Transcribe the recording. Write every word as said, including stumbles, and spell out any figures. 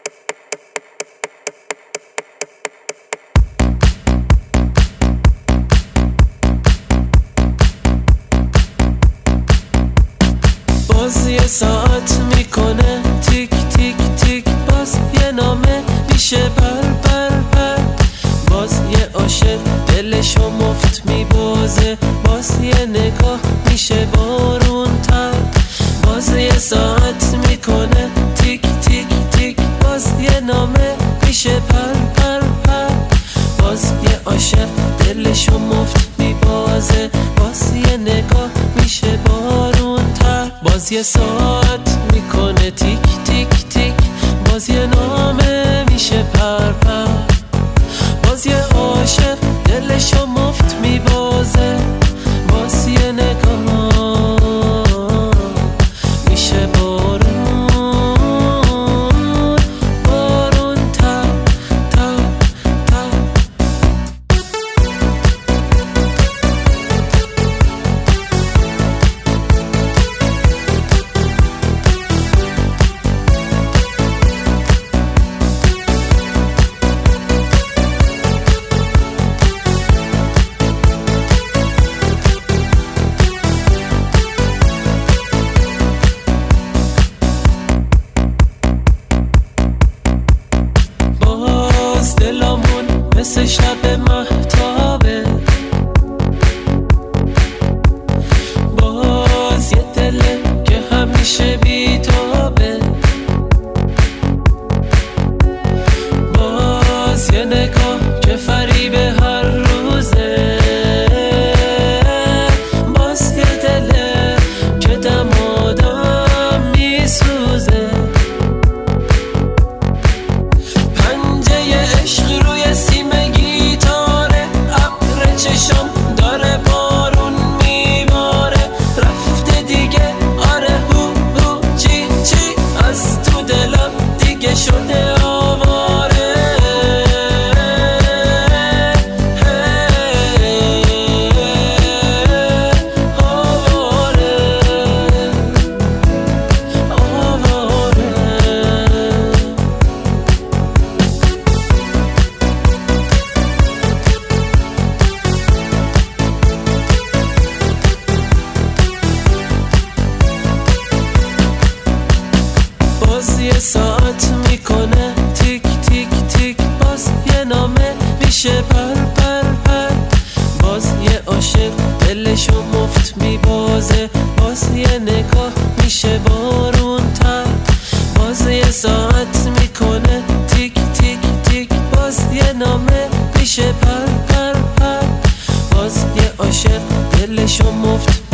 باز یه ساعت میکنه تیک تیک تیک، باز یه نامه میشه پر پر پر، باز یه عاشق دلشو مفت میبازه، باز یه نگاه میشه بارون تر. باز یه ساعت میکنه تیک تیک تیک، باز یه نامه میشه پر پر پر، باز یه عاشق دلشو مفت میبازه، باز یه نگاه میشه بارون تر. باز یه ساعت میکنه تیک تیک تیک، باز یه نامه میشه پر پر، باز یه عاشق دلشو مفت میبازه، باز یه نگاه میشه بارون بارون تر تر تر. دلامون مثل شب مهتابه، باز یه دله که همیشه بیتابه، باز یه نگاه که فریب هر روزه، باز یه دله که دمادم میسوزه. روی سیم گیتاره ابر چشم داره بارون میباره، رفته دیگه آره هو هو چی چی، از تو دلم دیگه شده آواره. آواره آواره. باز یه ساعت میکنه تیک تیک تیک، باز یه نامه میشه پر پر پر، باز یه عاشق دلشو مفت میبازه، باز یه نگاه میشه بارون تر. باز یه ساعت میکنه تیک تیک تیک، باز یه نامه میشه پر پر پر، باز یه عاشق دلشو مفت